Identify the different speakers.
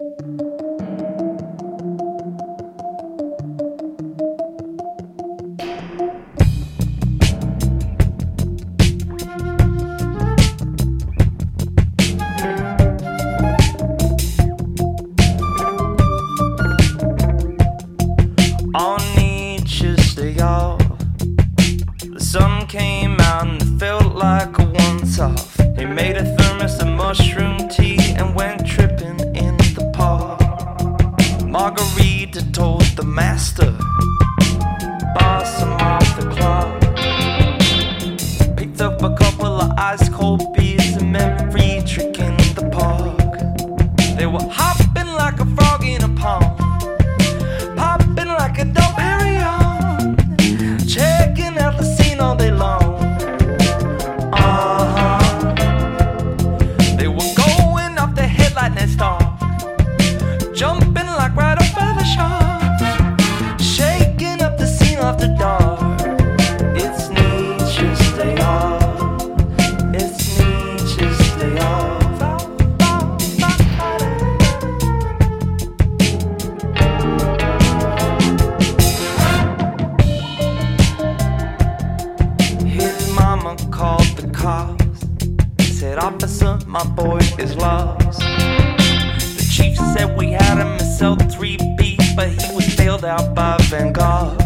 Speaker 1: On each day off, the sun came out and it felt like a once-off. He made a thermos of mushroom tea and went tripping in the park. Margarita told the master, boss him off the clock. Picked up a couple of ice-cold beers and met free trick in the park. They were hopping like a frog in a pond, popping like a dog Perry on, checking out the scene all day long. They were going off the headlight next off, jumping like right up by the shop, shaking up the scene after dark. It's Nietzsche's day off. It's Nietzsche's day off. Called the cops, said, "Officer, my boy is lost." The chief said we had him in cell 3B, but he was bailed out by Van Gogh.